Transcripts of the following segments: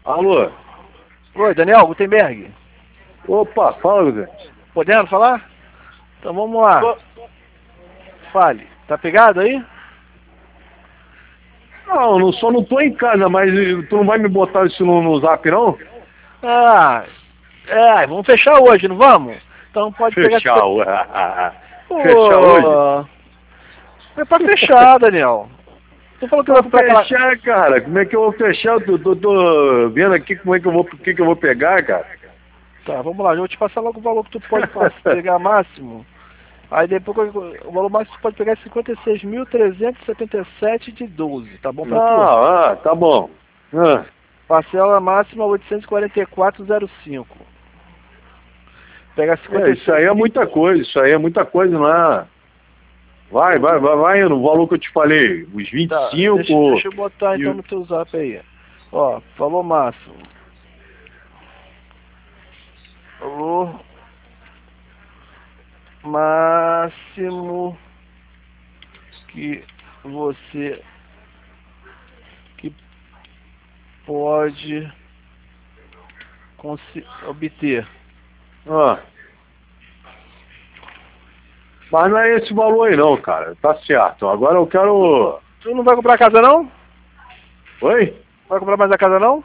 Alô? Oi, Daniel Gutenberg. Opa, fala, Gugante. Podendo falar? Então vamos lá. Fale. Tá pegado aí? Não, só não tô em casa, mas tu não vai me botar isso no zap, não? Ah, vamos fechar hoje, não vamos? Então pode pegar... Fechar, Pô, fechar hoje? é pra fechar, Daniel. Tu falou que eu vou comprar aquela... Fechar, cara? Como é que eu vou fechar? Eu tô vendo aqui como é que eu vou, o que eu vou pegar, cara. Tá, vamos lá. Eu vou te passar logo o valor que tu pode pegar máximo. Aí depois o valor máximo que tu pode pegar é 56.377 de 12, tá bom pra tu? Tá bom. Parcela máxima 844,05. Pega 56. Isso aí é muita coisa, não é? Vai no valor que eu te falei, os 25... Tá, deixa eu botar então no teu zap aí. Ó, valor máximo. Valor máximo que você pode obter. Mas não é esse valor aí não, cara. Tá certo. Agora eu quero... Tu não vai comprar a casa não? Oi? Vai comprar mais a casa não?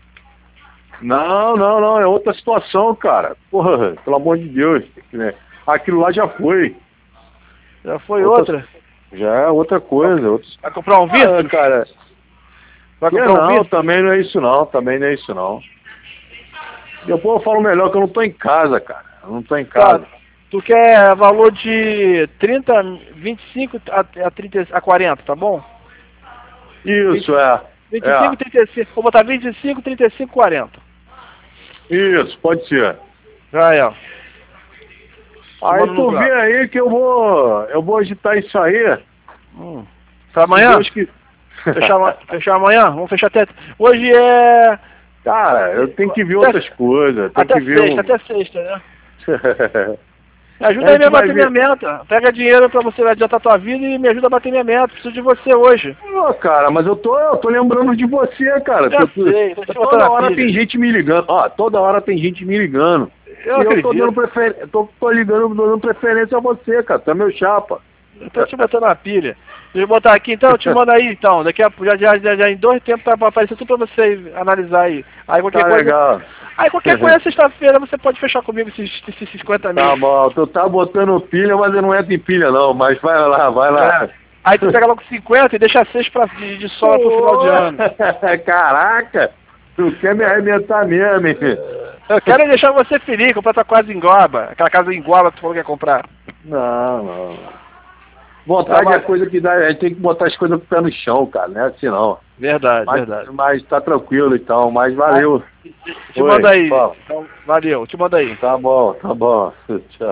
Não. É outra situação, cara. Porra, pelo amor de Deus. Aquilo lá já foi. Já foi outra? Já é outra coisa. Vai comprar um vidro? Cara. Vai comprar um vidro? Também não é isso não. Depois eu falo melhor que eu não tô em casa, cara. Eu não tô em casa. Tá. Tu quer valor de 30, 25 a 40, tá bom? Isso, 25, 35. Vou botar 25, 35, 40. Isso, pode ser. Já é. Aí tu vê aí que eu vou agitar isso aí. Pra amanhã? Fechar amanhã? Vamos fechar até... Hoje é... Cara, eu tenho que ver outras coisas. Até sexta, né? Me ajuda aí a bater minha meta. Pega dinheiro pra você adiantar tua vida e me ajuda a bater minha meta. Preciso de você hoje. Cara, mas eu tô lembrando de você, cara. Sei, toda hora tem gente me ligando. Toda hora tem gente me ligando. Eu tô dando dando preferência a você, cara. Tu é meu chapa. Eu tô te botando na pilha. Deixa eu botar aqui então, eu te mando aí então. Daqui a já em 2 tempos vai aparecer tudo pra você analisar aí. Aí qualquer coisa. Legal. Aí qualquer coisa, sexta-feira, você pode fechar comigo esses 50 mil. Tá bom, tu tá botando pilha, mas eu não entro em pilha não, mas vai lá. Aí tu pega logo 50 e deixa 6 de sobra pro final de ano. Caraca, tu quer me arrebentar mesmo, hein? Eu quero deixar você feliz, comprar tua casa em Guaba. Aquela casa em Guaba que tu falou que ia comprar. Não. Vontade é coisa que dá, a gente tem que botar as coisas com o pé no chão, cara, não é assim não. Verdade. Mas tá tranquilo então, mas valeu. Te manda aí. Então, valeu, te manda aí. Tá bom. Tchau.